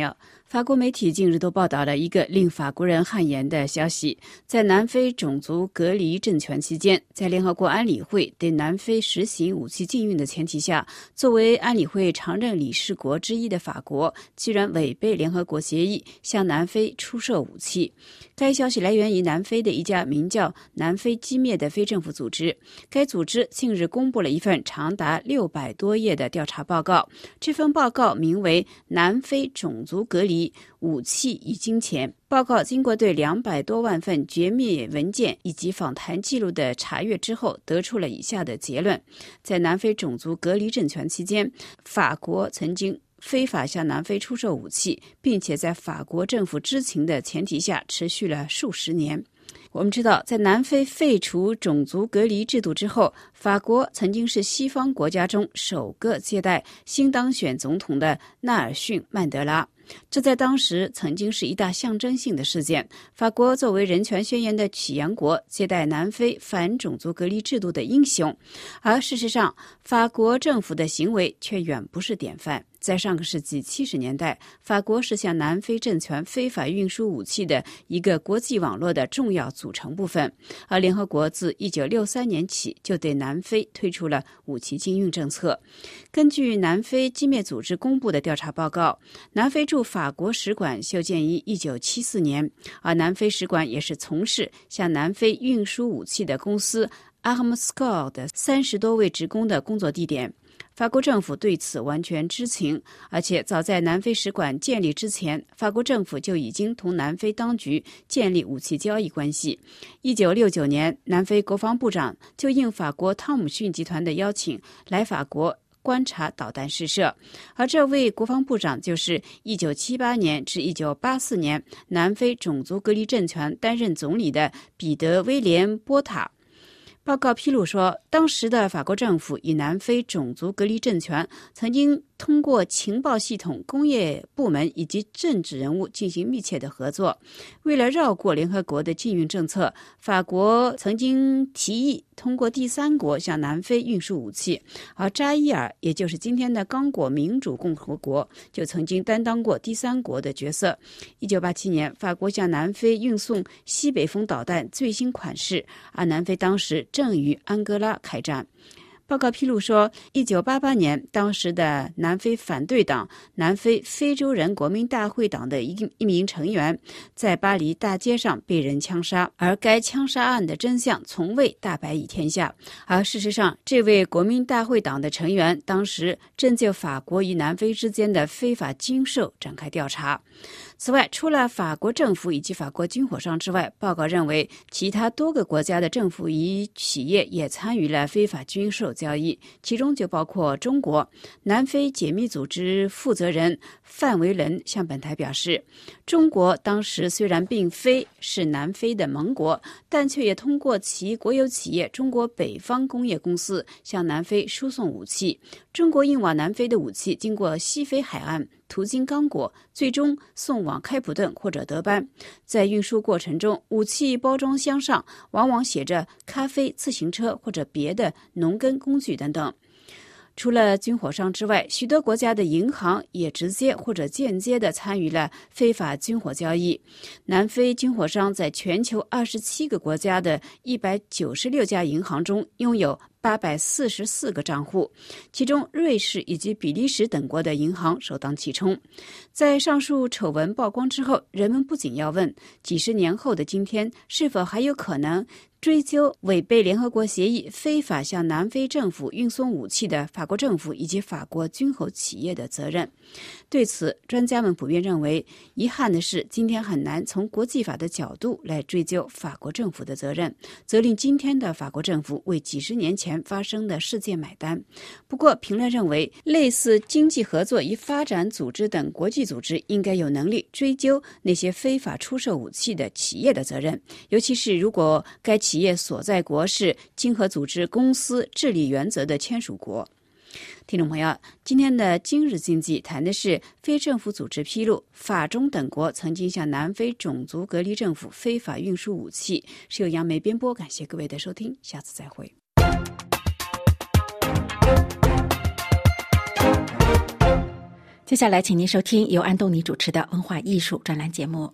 法国媒体近日都报道了一个令法国人汗颜的消息：在南非种族隔离政权期间，在联合国安理会对南非实行武器禁运的前提下，作为安理会常任理事国之一的法国，居然违背联合国协议，向南非出售武器。该消息来源于南非的一家名叫南非击灭的非政府组织。该组织近日公布了一份长达600多页的调查报告。这份报告名为《南非种族隔离、武器与金钱》。报告经过对200多万份绝密文件以及访谈记录的查阅之后，得出了以下的结论：在南非种族隔离政权期间，法国曾经非法向南非出售武器，并且在法国政府知情的前提下持续了数十年。我们知道，在南非废除种族隔离制度之后，法国曾经是西方国家中首个接待新当选总统的纳尔逊·曼德拉。这在当时曾经是一大象征性的事件。法国作为人权宣言的起源国，接待南非反种族隔离制度的英雄，而事实上，法国政府的行为却远不是典范。在上个世纪70年代，法国是向南非政权非法运输武器的一个国际网络的重要组成部分，而联合国自1963年起就对南非推出了武器禁运政策。根据南非击灭组织公布的调查报告，南非驻法国使馆修建于1974年，而南非使馆也是从事向南非运输武器的公司 Armscor 的30多位职工的工作地点。法国政府对此完全知情，而且早在南非使馆建立之前，法国政府就已经同南非当局建立武器交易关系。1969年，南非国防部长就应法国汤姆逊集团的邀请来法国观察导弹试射，而这位国防部长就是1978年至1984年南非种族隔离政权担任总理的彼得·威廉·波塔。报告披露说，当时的法国政府与南非种族隔离政权曾经通过情报系统、工业部门以及政治人物进行密切的合作。为了绕过联合国的禁运政策，法国曾经提议通过第三国向南非运输武器，而扎伊尔，也就是今天的刚果民主共和国，就曾经担当过第三国的角色。1987年，法国向南非运送西北风导弹最新款式，而南非当时正与安哥拉开战。报告披露说，1988年，当时的南非反对党南非非洲人国民大会党的一名成员在巴黎大街上被人枪杀，而该枪杀案的真相从未大白于天下。而事实上，这位国民大会党的成员当时正就法国与南非之间的非法军售展开调查。此外，除了法国政府以及法国军火商之外，报告认为其他多个国家的政府与企业也参与了非法军售交易，其中就包括中国。南非解密组织负责人范维伦向本台表示，中国当时虽然并非是南非的盟国，但却也通过其国有企业中国北方工业公司向南非输送武器。中国运往南非的武器经过西非海岸，途经刚果，最终送往开普敦或者德班。在运输过程中，武器包装箱上往往写着咖啡、自行车或者别的农耕工具等等。除了军火商之外，许多国家的银行也直接或者间接地参与了非法军火交易。南非军火商在全球27个国家的196家银行中拥有844个账户，其中瑞士以及比利时等国的银行首当其冲。在上述丑闻曝光之后，人们不仅要问，几十年后的今天，是否还有可能追究违背联合国协议、非法向南非政府运送武器的法国政府以及法国军火企业的责任？对此，专家们普遍认为，遗憾的是，今天很难从国际法的角度来追究法国政府的责任，责令今天的法国政府为几十年前发生的事件买单。不过，评论认为，类似经济合作与发展组织等国际组织应该有能力追究那些非法出售武器的企业的责任，尤其是如果该企业所在国是经合组织公司治理原则的签署国。听众朋友，今天的今日经济谈的是非政府组织披露，法中等国曾经向南非种族隔离政府非法运输武器，是由杨梅编播，感谢各位的收听，下次再会。 接下来请您收听由安东尼主持的文化艺术专栏节目。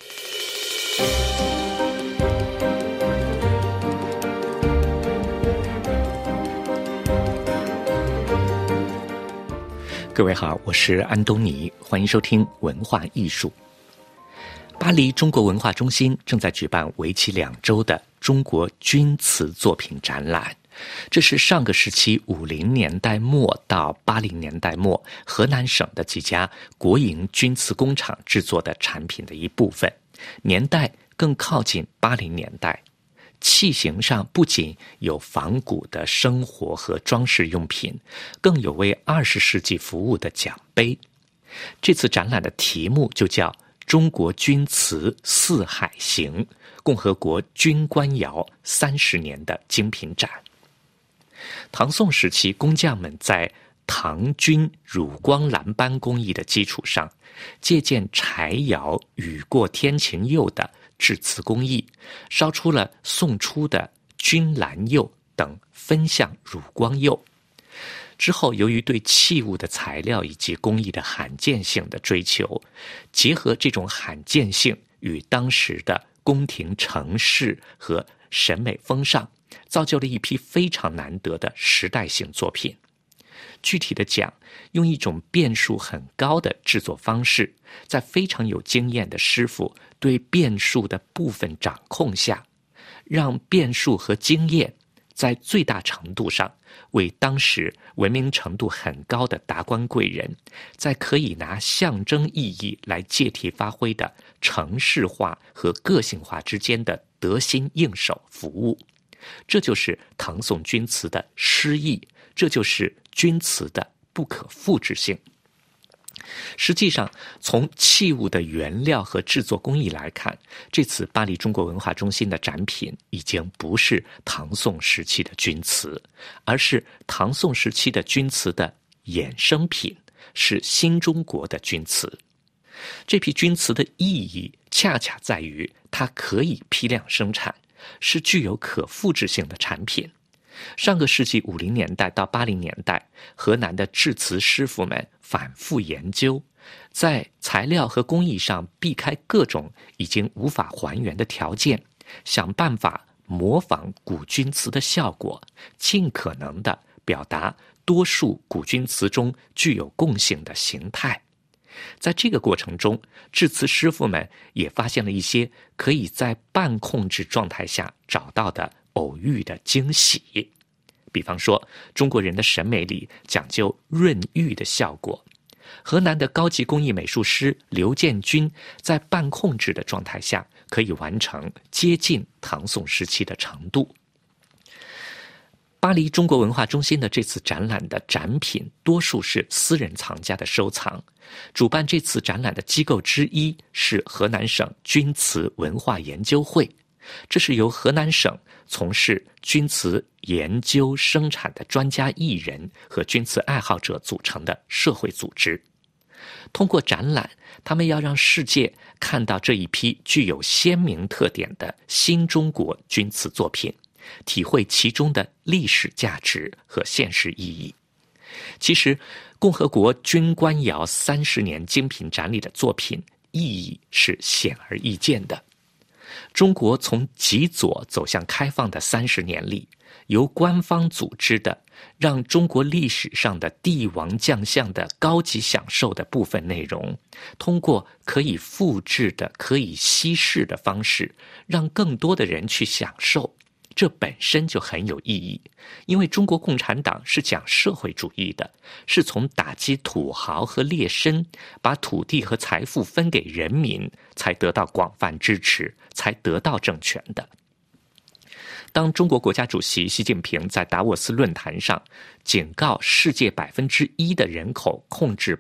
各位好，我是安东尼，欢迎收听文化艺术。巴黎中国文化中心正在举办为期2周的中国钧瓷作品展览，这是上个世纪50年代末到80年代末河南省的几家国营钧瓷工厂制作的产品的一部分，年代更靠近80年代。器型上不仅有仿古的生活和装饰用品，更有为20世纪服务的奖杯。这次展览的题目就叫中国钧瓷四海行，共和国钧官窑30年的精品展。唐宋时期工匠们在唐钧乳光蓝斑工艺的基础上，借鉴柴窑雨过天晴釉的制瓷工艺，烧出了宋初的钧蓝釉等分相乳光釉。之后由于对器物的材料以及工艺的罕见性的追求，结合这种罕见性与当时的宫廷城市和审美风尚，造就了一批非常难得的时代性作品。具体的讲，用一种变数很高的制作方式，在非常有经验的师傅对变数的部分掌控下，让变数和经验在最大程度上为当时文明程度很高的达官贵人，在可以拿象征意义来借题发挥的程式化和个性化之间的得心应手服务。这就是唐宋钧瓷的诗意，这就是钧瓷的不可复制性。实际上，从器物的原料和制作工艺来看，这次巴黎中国文化中心的展品已经不是唐宋时期的钧瓷，而是唐宋时期的钧瓷的衍生品，是新中国的钧瓷。这批钧瓷的意义恰恰在于它可以批量生产，是具有可复制性的产品。上个世纪50年代到80年代，河南的制瓷师傅们反复研究，在材料和工艺上避开各种已经无法还原的条件，想办法模仿古钧瓷的效果，尽可能地表达多数古钧瓷中具有共性的形态。在这个过程中，制瓷师傅们也发现了一些可以在半控制状态下找到的偶遇的惊喜。比方说，中国人的审美里讲究润玉的效果，河南的高级工艺美术师刘建军在半控制的状态下可以完成接近唐宋时期的程度。巴黎中国文化中心的这次展览的展品多数是私人藏家的收藏，主办这次展览的机构之一是河南省钧瓷文化研究会，这是由河南省从事钧瓷研究生产的专家艺人和钧瓷爱好者组成的社会组织。通过展览，他们要让世界看到这一批具有鲜明特点的新中国钧瓷作品，体会其中的历史价值和现实意义。其实，共和国钧官窑30年精品展里的作品意义是显而易见的。中国从极左走向开放的30年里，由官方组织的让中国历史上的帝王将相的高级享受的部分内容，通过可以复制的、可以稀释的方式，让更多的人去享受。这本身就很有意义，因为中国共产党是讲社会主义的，是从打击土豪和劣绅，把土地和财富分给人民，才得到广泛支持，才得到政权的。当中国国家主席习近平在达沃斯论坛上警告世界1%的人口控制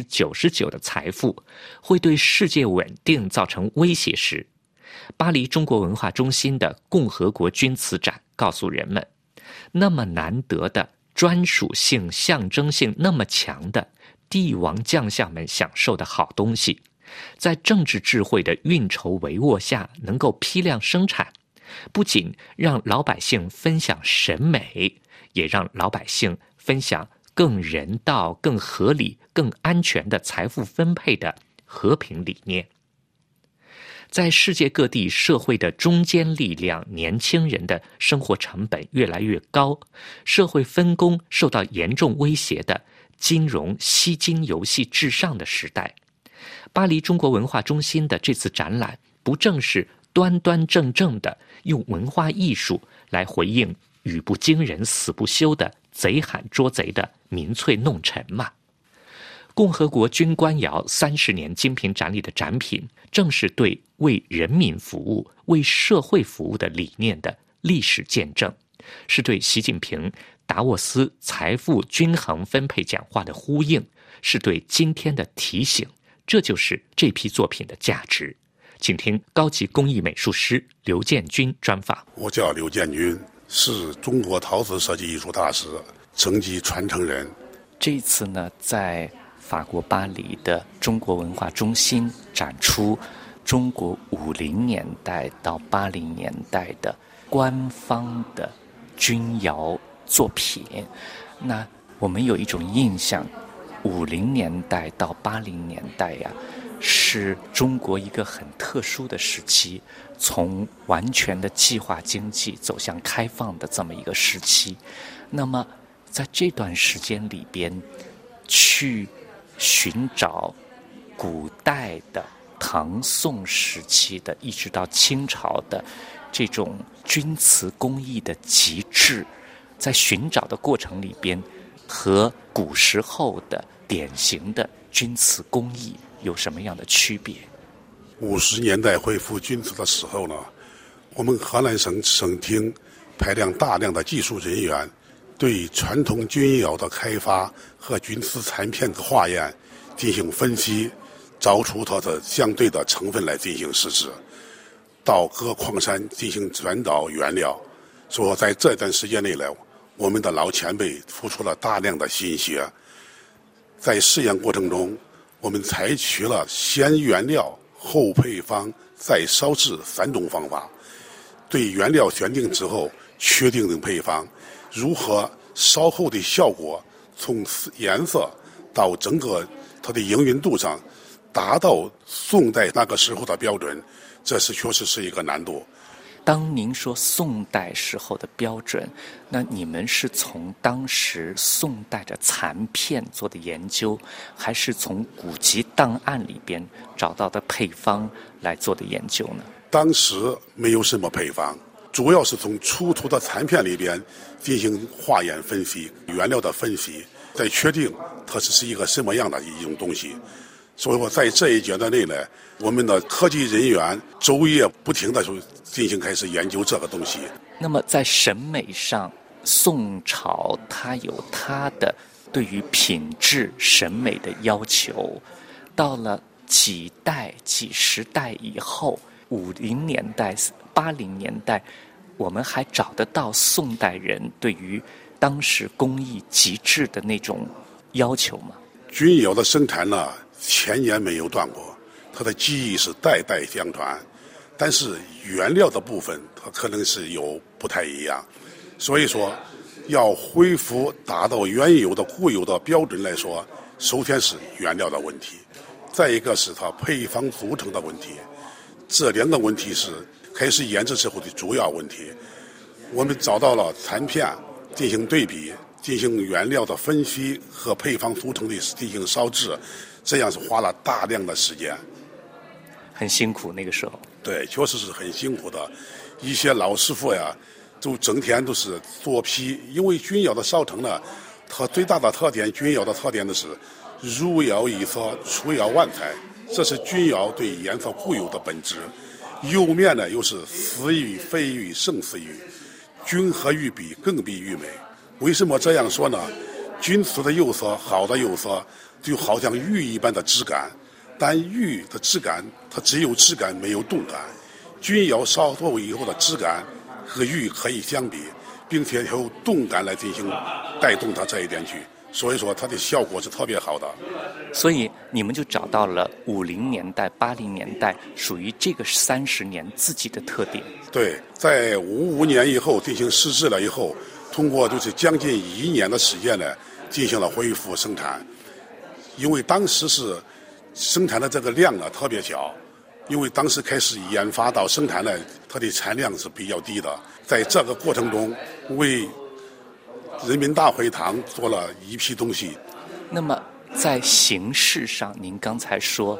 99%的财富，会对世界稳定造成威胁时，巴黎中国文化中心的共和国钧瓷展告诉人们，那么难得的专属性、象征性那么强的帝王将相们享受的好东西，在政治智慧的运筹帷幄下能够批量生产，不仅让老百姓分享审美，也让老百姓分享更人道、更合理、更安全的财富分配的和平理念。在世界各地，社会的中坚力量、年轻人的生活成本越来越高，社会分工受到严重威胁的金融吸金游戏至上的时代，巴黎中国文化中心的这次展览，不正是端端正正的用文化艺术来回应语不惊人死不休的贼喊捉贼的民粹弄臣吗？共和国军官窑30年精品展里的展品，正是对为人民服务、为社会服务的理念的历史见证，是对习近平达沃斯财富均衡分配讲话的呼应，是对今天的提醒。这就是这批作品的价值。请听高级工艺美术师刘建军专访。 我叫刘建军，是中国陶瓷设计艺术大师，承继传承人。 这一次呢，在法国巴黎的中国文化中心展出中国50年代到80年代的官方的钧窑作品。那我们有一种印象，50年代到80年代呀，是中国一个很特殊的时期，从完全的计划经济走向开放的这么一个时期。那么在这段时间里边，去寻找古代的唐宋时期的一直到清朝的这种钧瓷工艺的极致，在寻找的过程里边，和古时候的典型的钧瓷工艺有什么样的区别 ？50年代恢复钧瓷的时候呢，我们河南省省厅派量大量的技术人员，对传统钧窑的开发和钧瓷残片的化验进行分析，找出它的相对的成分来进行试制，到各矿山进行转导原料。说在这段时间内来，我们的老前辈付出了大量的心血。在试验过程中，我们采取了先原料后配方再烧制3种方法，对原料选定之后确定的配方，如何烧后的效果从颜色到整个它的营运度上达到宋代那个时候的标准，这是确实是一个难度。 当您说宋代时候的标准，那你们是从当时宋代的残片做的研究，还是从古籍档案里边找到的配方来做的研究呢？ 当时没有什么配方，主要是从出土的残片里边进行化验分析，原料的分析，再确定它是一个什么样的一种东西。所以说在这一阶段内呢，我们的科技人员昼夜不停的进行开始研究这个东西。 那么在审美上，宋朝它有它的对于品质审美的要求，到了几十代以后，50年代80年代，我们还找得到宋代人对于当时工艺极致的那种要求吗？ 钧窑的生产呢，千年没有断过，它的技艺是代代相传，但是原料的部分它可能是有不太一样，所以说要恢复达到原有的固有的标准来说，首先是原料的问题，再一个是它配方组成的问题，这2个问题是开始研制之后的主要问题。我们找到了残片进行对比，进行原料的分析和配方组成的进行烧制，这样是花了大量的时间， 很辛苦那个时候。 对，确实是很辛苦的。一些老师傅呀，就整天都是做坯，因为钧窑的烧成呢，它最大的特点，钧窑的特点的是入窑一色，出窑万彩，这是钧窑对颜色固有的本质。釉面呢，又是死玉、非玉、胜似玉，钧和玉比更比玉美。为什么这样说呢？钧瓷的釉色，好的釉色就好像玉一般的质感，但玉的质感它只有质感没有动感，钧窑烧透以后的质感和玉可以相比，并且有动感来进行带动它这一点去，所以说它的效果是特别好的。 所以你们就找到了50年代80年代属于这个30年自己的特点。 对，在55年以后进行试制了以后，通过就是将近1年的时间呢， 进行了恢复生产。因为当时是生产的这个量呢特别小，因为当时开始研发到生产呢，它的产量是比较低的。在这个过程中，为人民大会堂做了一批东西。 那么在形式上，您刚才说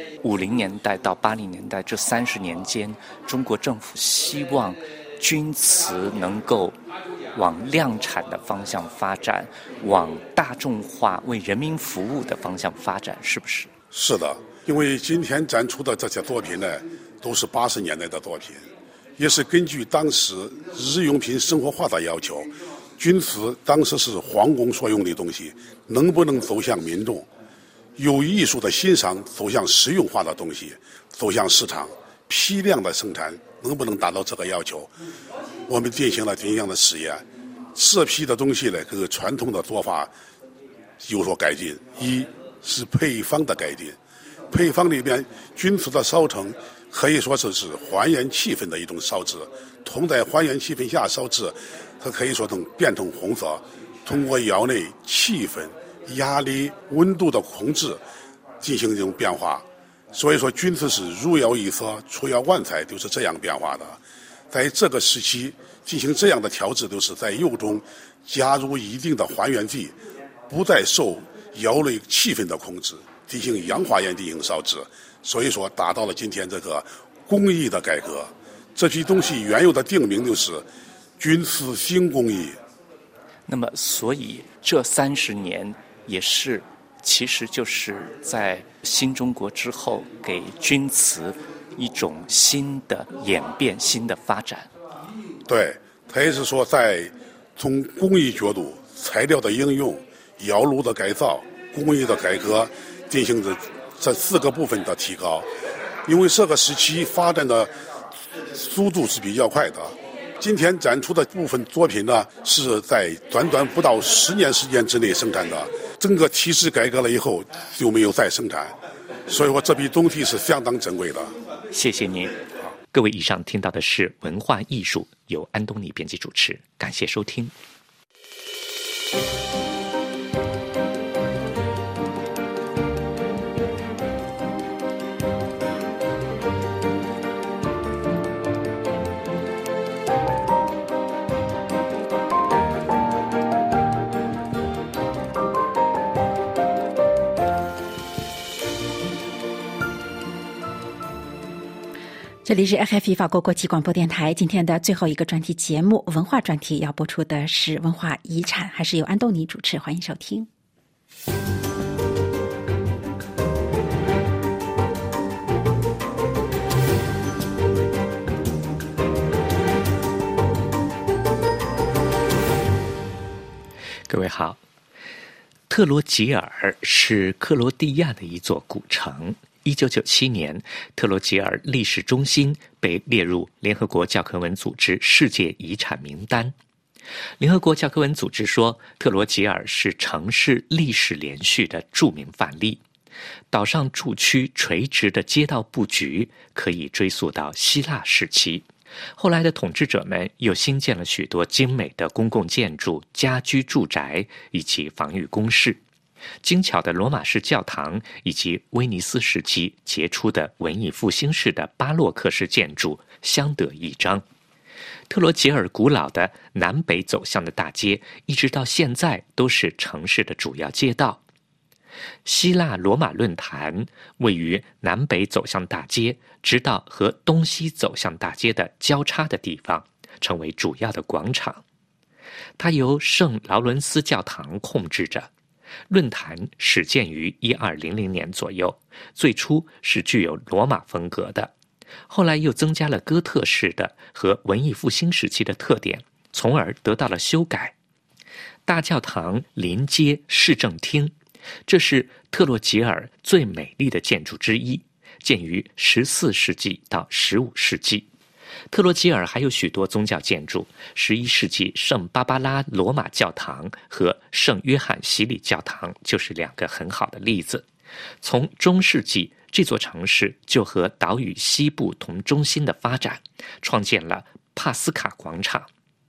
50年代到80年代这30年间，中国政府希望钧瓷能够往量产的方向发展，往大众化为人民服务的方向发展，是不是？ 是的，因为今天展出的这些作品呢，都是80年代的作品，也是根据当时日用品生活化的要求，钧瓷当时是皇宫所用的东西，能不能走向民众，由艺术的欣赏走向实用化的东西，走向市场，批量的生产能不能达到这个要求？我们进行了这样的实验，这批的东西呢，跟传统的做法有所改进。一是配方的改进，配方里边钧瓷的烧成可以说是还原气氛的一种烧制，铜在还原气氛下烧制，它可以说能变成红色，通过窑内气氛、压力、温度的控制进行这种变化。所以说钧瓷是入窑一色，出窑万彩，就是这样变化的。在这个时期进行这样的调制，都是在釉中加入一定的还原剂，不再受窑内气氛的控制，进行氧化盐进行烧制，所以说达到了今天这个工艺的改革。这批东西原有的定名就是钧瓷新工艺。 那么所以这30年也是其实就是在新中国之后给钧瓷一种新的演变、新的发展。 对，它也是说在从工艺角度、材料的应用、窑炉的改造、工艺的改革进行的这4个部分的提高。因为这个时期发展的速度是比较快的，今天展出的部分作品呢，是在短短不到10年时间之内生产的，整个体制改革了以后就没有再生产，所以说这批东西是相当珍贵的。 谢谢您。 各位，以上听到的是文化艺术，由安东尼编辑主持，感谢收听。 这里是 RFI 法国国际广播电台，今天的最后一个专题节目文化专题要播出的是文化遗产，还是由安东尼主持，欢迎收听。 各位好，特罗吉尔是克罗地亚的一座古城。1997年，特罗吉尔历史中心被列入联合国教科文组织世界遗产名单。联合国教科文组织说，特罗吉尔是城市历史连续的著名范例。岛上住区垂直的街道布局可以追溯到希腊时期，后来的统治者们又新建了许多精美的公共建筑、家居住宅以及防御工事。精巧的罗马式教堂以及威尼斯时期杰出的文艺复兴式的巴洛克式建筑相得益彰。特罗吉尔古老的南北走向的大街一直到现在都是城市的主要街道。希腊罗马论坛位于南北走向大街直到和东西走向大街的交叉的地方，成为主要的广场。它由圣劳伦斯教堂控制着。论坛始建于1200年左右，最初是具有罗马风格的，后来又增加了哥特式的和文艺复兴时期的特点，从而得到了修改。大教堂临接市政厅，这是特洛吉尔最美丽的建筑之一，建于14世纪到15世纪。特罗吉尔还有许多宗教建筑，11世纪圣芭芭拉罗马教堂和圣约翰洗礼教堂就是2个很好的例子。从中世纪，这座城市就和岛屿西部同中心的发展，创建了帕斯卡广场。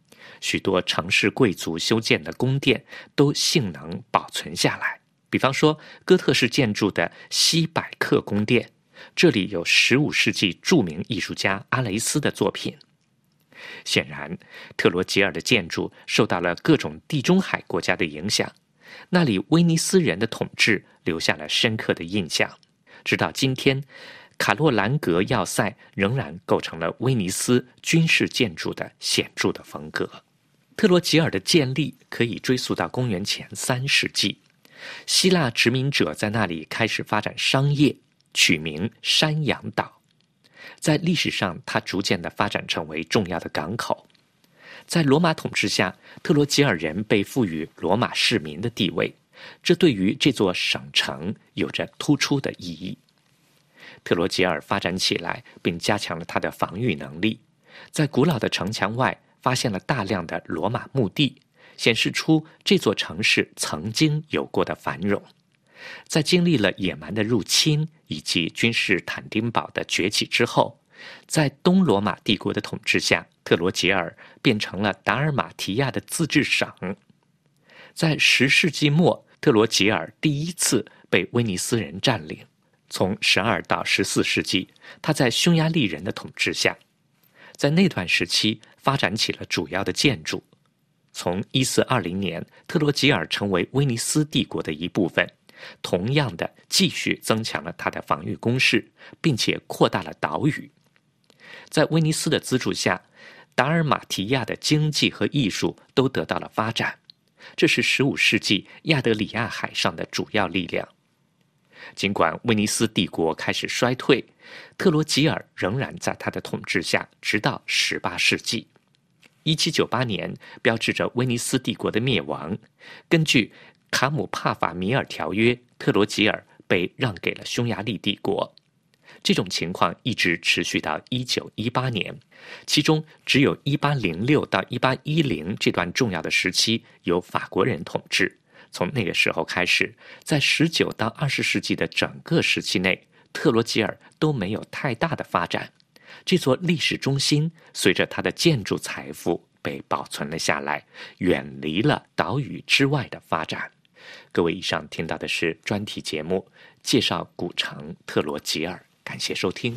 许多城市贵族修建的宫殿都幸能保存下来。比方说哥特式建筑的西百克宫殿，这里有15世纪著名艺术家阿雷斯的作品。显然，特罗吉尔的建筑受到了各种地中海国家的影响，那里威尼斯人的统治留下了深刻的印象。直到今天，卡洛兰格要塞仍然构成了威尼斯军事建筑的显著的风格。特罗吉尔的建立可以追溯到公元前3世纪，希腊殖民者在那里开始发展商业，取名山羊岛。在历史上，它逐渐地发展成为重要的港口。在罗马统治下，特罗吉尔人被赋予罗马市民的地位，这对于这座省城有着突出的意义。特罗吉尔发展起来，并加强了它的防御能力。在古老的城墙外发现了大量的罗马墓地，显示出这座城市曾经有过的繁荣。在经历了野蛮的入侵以及君士坦丁堡的崛起之后，在东罗马帝国的统治下，特罗吉尔变成了达尔马提亚的自治省。在10世纪末，特罗吉尔第一次被威尼斯人占领。从12到14世纪，他在匈牙利人的统治下，在那段时期发展起了主要的建筑。从1420年，特罗吉尔成为威尼斯帝国的一部分，同样的继续增强了他的防御工事，并且扩大了岛屿。在威尼斯的资助下，达尔马提亚的经济和艺术都得到了发展，这是15世纪亚得里亚海上的主要力量。尽管威尼斯帝国开始衰退，特罗吉尔仍然在他的统治下，直到18世纪。1798年标志着威尼斯帝国的灭亡。根据卡姆帕法米尔条约，特罗吉尔被让给了匈牙利帝国。这种情况一直持续到1918年，其中只有1806到1810这段重要的时期由法国人统治。从那个时候开始，在19到20世纪的整个时期内，特罗吉尔都没有太大的发展。这座历史中心随着它的建筑财富被保存了下来，远离了岛屿之外的发展。各位，以上听到的是专题节目，介绍古城特罗吉尔。感谢收听。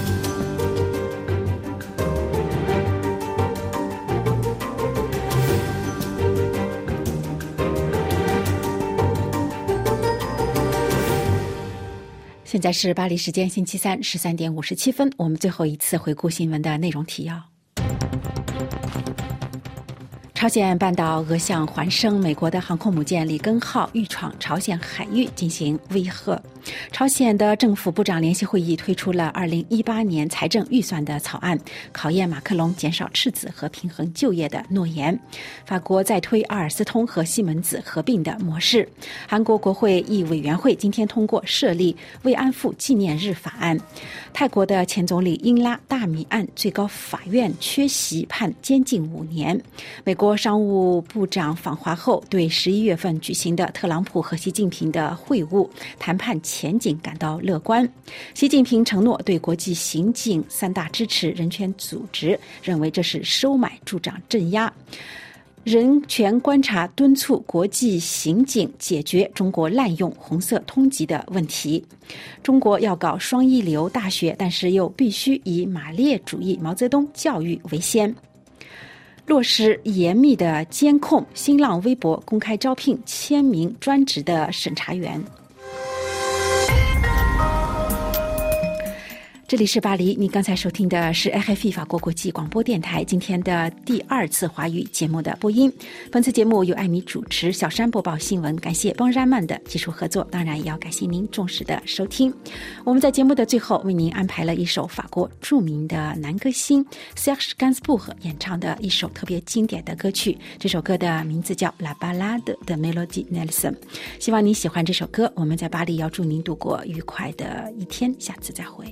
现在是巴黎时间星期三13点57分，我们最后一次回顾新闻的内容提要。朝鲜半岛俄向环生美国的航空母舰里根号欲闯朝鲜海域进行威吓。朝鲜的政府部长联席会议推出了2018年财政预算的草案，考验马克龙减少赤字和平衡就业的诺言。法国在推阿尔斯通和西门子合并的模式。韩国国会议委员会今天通过设立慰安妇纪念日法案。泰国的前总理英拉大米案最高法院缺席判监禁5年。美国商务部长访华后，对11月份举行的特朗普和习近平的会晤谈判前景感到乐观。习近平承诺对国际刑警3大支持人权组织，认为这是收买助长镇压。人权观察敦促国际刑警解决中国滥用红色通缉的问题。中国要搞双一流大学，但是又必须以马列主义毛泽东教育为先。落实严密的监控，新浪微博公开招聘1000名专职的审查员。这里是巴黎，你刚才收听的是 RFI 法国国际广播电台今天的第2次华语节目的播音。本次节目由艾米主持，小山播报新闻，感谢邦詹曼的技术合作，当然也要感谢您重视的收听。我们在节目的最后为您安排了一首法国著名的男歌星 Serge Gainsbourg 演唱的一首特别经典的歌曲，这首歌的名字叫 La Ballade de Mélodie Nelson。 希望您喜欢这首歌。我们在巴黎要祝您度过愉快的一天，下次再会。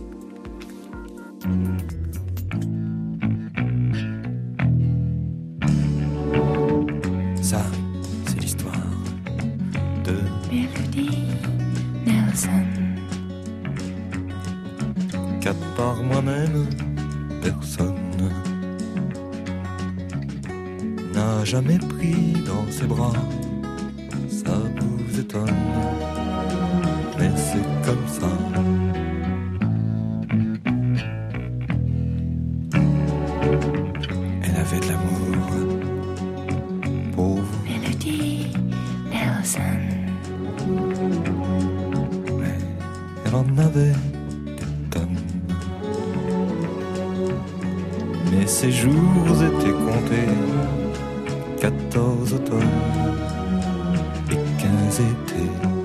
Ça, c'est l'histoire de Mélodie Nelson. Qu'à part moi-même, personne n'a jamais pris dans ses bras. Ça vous étonne, mais c'est comme ça. Elle avait de l'amour pour vous. Melody Nelson. Mais elle en avait des tonnes. Mais ses jours étaient comptés. 14 automnes et 15 étés.